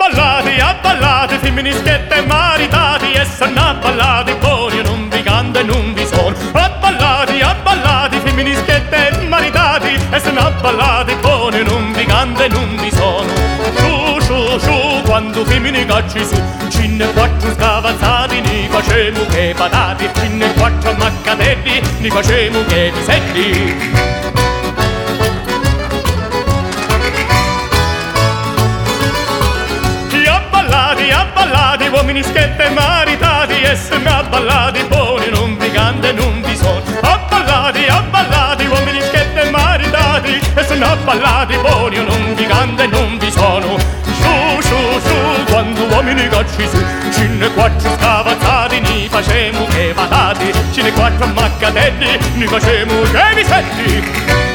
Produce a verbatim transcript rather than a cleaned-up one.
Abballati, abballati, femminischette maritati, e sono abballati buoni, non vi canto e non vi sono. Abballati, abballati, femminischette maritati, e sono abballati buoni, non vi canto e non vi sono. Su, su, su, quando femmini cacci su, cinne quattro scavazzati, ni facemu che patati, cinne quattro maccadelli, ni facemu che piselli. Abballati, uomini schette maritati, e sono abballati buoni, non vi canto e non vi sono. Abballati, abballati, uomini schette maritati, e sono abballati buoni, non vi canto e non vi sono. Su, su, su, quando uomini cacci su, cinne quattro scavazzati, ni facemu che patati, cinne quattro maccadelli, ni facemu che piselli.